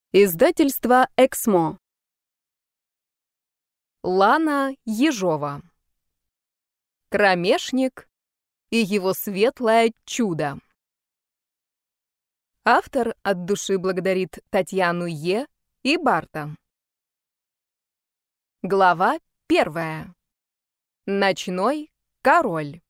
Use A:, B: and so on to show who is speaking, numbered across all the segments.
A: Издательство «Эксмо». Лана Ежова. Кромешник и его светлое чудо. Автор от души благодарит Татьяну Е. и Барта. Глава 1. Ночной король.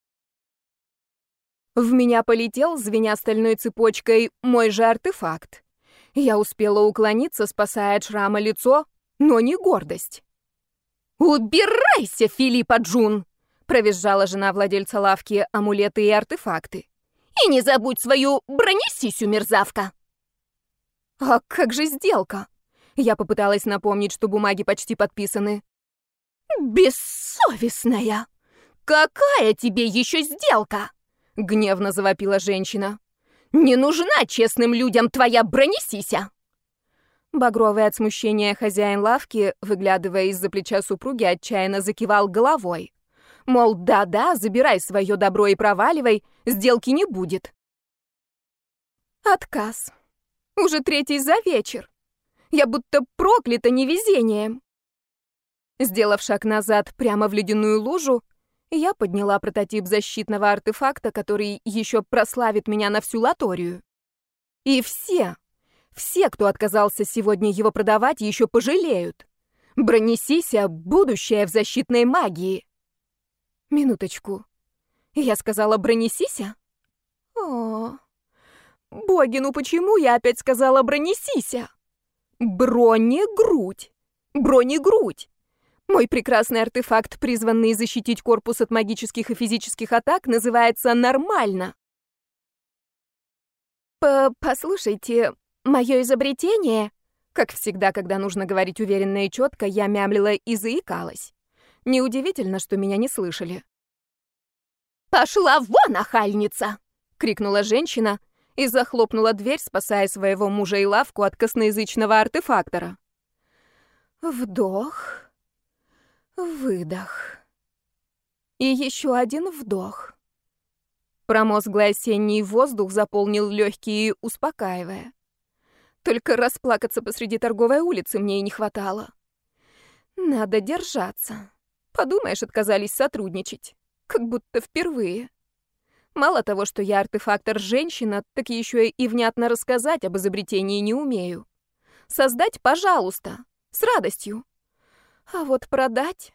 A: В меня полетел, звеня стальной цепочкой, мой же артефакт. Я успела уклониться, спасая от шрама лицо, но не гордость. «Убирайся, Филиппа Джун!» — провизжала жена владельца лавки «Амулеты и артефакты». «И не забудь свою бронесисю, мерзавка!» «А как же сделка?» Я попыталась напомнить, что бумаги почти подписаны. «Бессовестная! Какая тебе еще сделка?» — гневно завопила женщина. «Не нужна честным людям твоя бронесися!» Багровый от смущения хозяин лавки, выглядывая из-за плеча супруги, отчаянно закивал головой. Мол, да-да, забирай свое добро и проваливай, сделки не будет. Отказ. Уже третий за вечер. Я будто проклята невезением. Сделав шаг назад прямо в ледяную лужу, я подняла прототип защитного артефакта, который еще прославит меня на всю Латорию. И все, кто отказался сегодня его продавать, еще пожалеют. Бронесися — будущее в защитной магии. Минуточку. Я сказала бронесися? О, боги, ну почему я опять сказала бронесися? Бронегрудь. Бронегрудь. Мой прекрасный артефакт, призванный защитить корпус от магических и физических атак, называется «Нормально». Послушайте, мое изобретение... Как всегда, когда нужно говорить уверенно и четко, я мямлила и заикалась. Неудивительно, что меня не слышали. «Пошла вон, охальница!» — крикнула женщина и захлопнула дверь, спасая своего мужа и лавку от косноязычного артефактора. Вдох... Выдох. И еще один вдох. Промозглый осенний воздух заполнил легкие, успокаивая. Только расплакаться посреди торговой улицы мне и не хватало. Надо держаться. Подумаешь, отказались сотрудничать. Как будто впервые. Мало того, что я артефактор-женщина, так еще и внятно рассказать об изобретении не умею. Создать, пожалуйста, с радостью. А вот продать...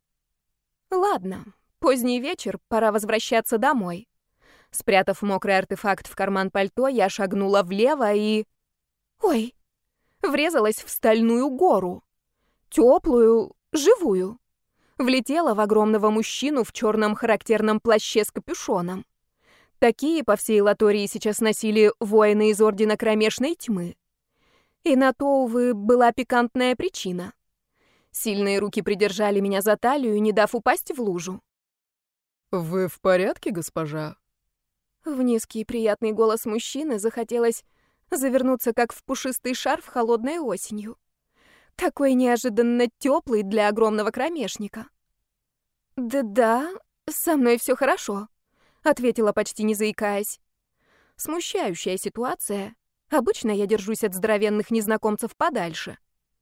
A: Ладно, поздний вечер, пора возвращаться домой. Спрятав мокрый артефакт в карман пальто, я шагнула влево и... Ой, врезалась в стальную гору. Теплую, живую. Влетела в огромного мужчину в черном характерном плаще с капюшоном. Такие по всей Латории сейчас носили воины из Ордена Кромешной Тьмы. И на то, увы, была пикантная причина. Сильные руки придержали меня за талию, не дав упасть в лужу.
B: «Вы в порядке, госпожа?»
A: В низкий приятный голос мужчины захотелось завернуться, как в пушистый шарф холодной осенью. Такой неожиданно теплый для огромного кромешника. «Да-да, со мной все хорошо», — ответила, почти не заикаясь. Смущающая ситуация. Обычно я держусь от здоровенных незнакомцев подальше.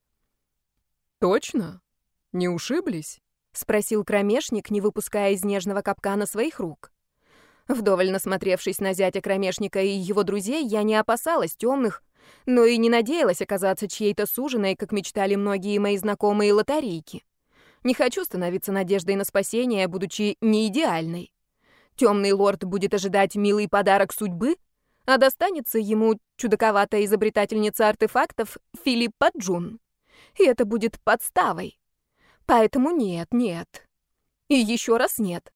B: «Точно? Не ушиблись?»
A: — спросил кромешник, не выпуская из нежного капкана своих рук. Вдоволь насмотревшись на зятя кромешника и его друзей, я не опасалась темных, но и не надеялась оказаться чьей-то суженой, как мечтали многие мои знакомые лотерейки. Не хочу становиться надеждой на спасение, будучи не идеальной. Темный лорд будет ожидать милый подарок судьбы, а достанется ему чудаковатая изобретательница артефактов Филиппа Джун. И это будет подставой. Поэтому нет. И еще раз нет.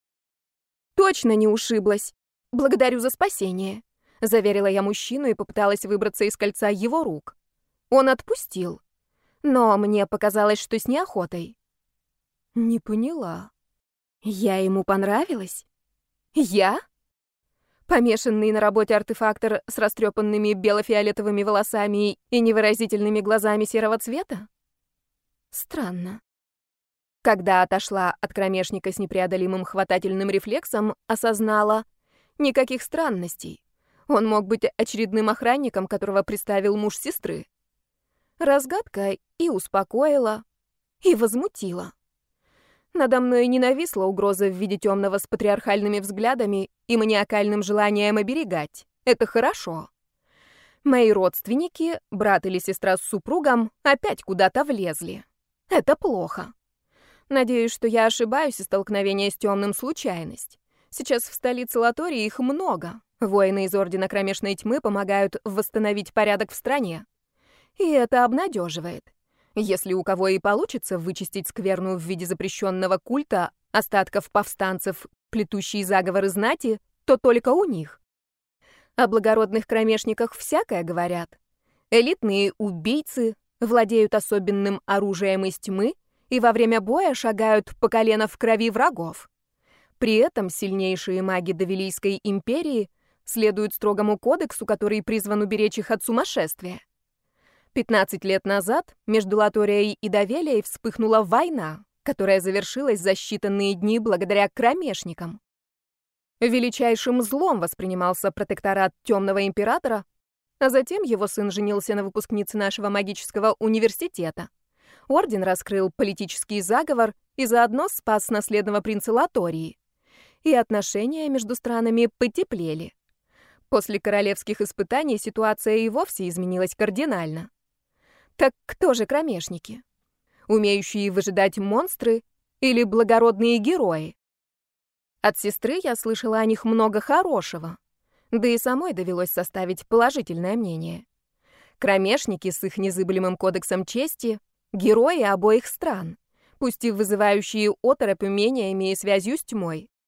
A: Точно не ушиблась. Благодарю за спасение, заверила я мужчину и попыталась выбраться из кольца его рук. Он отпустил. Но мне показалось, что с неохотой. Не поняла. Я ему понравилась? Я? Помешанный на работе артефактор с растрепанными бело-фиолетовыми волосами и невыразительными глазами серого цвета? Странно. Когда отошла от кромешника с непреодолимым хватательным рефлексом, осознала — никаких странностей. Он мог быть очередным охранником, которого приставил муж сестры. Разгадка и успокоила, и возмутила. Надо мной не нависла угроза в виде темного с патриархальными взглядами и маниакальным желанием оберегать. Это хорошо. Мои родственники, брат или сестра с супругом, опять куда-то влезли. Это плохо. Надеюсь, что я ошибаюсь, и столкновение с темным — случайность. Сейчас в столице Латории их много. Воины из Ордена Кромешной Тьмы помогают восстановить порядок в стране. И это обнадеживает. Если у кого и получится вычистить скверну в виде запрещенного культа, остатков повстанцев, плетущие заговоры знати, то только у них. О благородных кромешниках всякое говорят. Элитные убийцы владеют особенным оружием из тьмы и во время боя шагают по колено в крови врагов. При этом сильнейшие маги Давилийской империи следуют строгому кодексу, который призван уберечь их от сумасшествия. 15 лет назад между Латорией и Давелией вспыхнула война, которая завершилась за считанные дни благодаря кромешникам. Величайшим злом воспринимался протекторат Темного Императора, а затем его сын женился на выпускнице нашего магического университета. Орден раскрыл политический заговор и заодно спас наследного принца Латории. И отношения между странами потеплели. После королевских испытаний ситуация и вовсе изменилась кардинально. Так кто же кромешники? Умеющие выжидать монстры или благородные герои? От сестры я слышала о них много хорошего, да и самой довелось составить положительное мнение. Кромешники с их незыблемым кодексом чести — герои обоих стран, пусть и вызывающие оторопь умениями и связью с тьмой.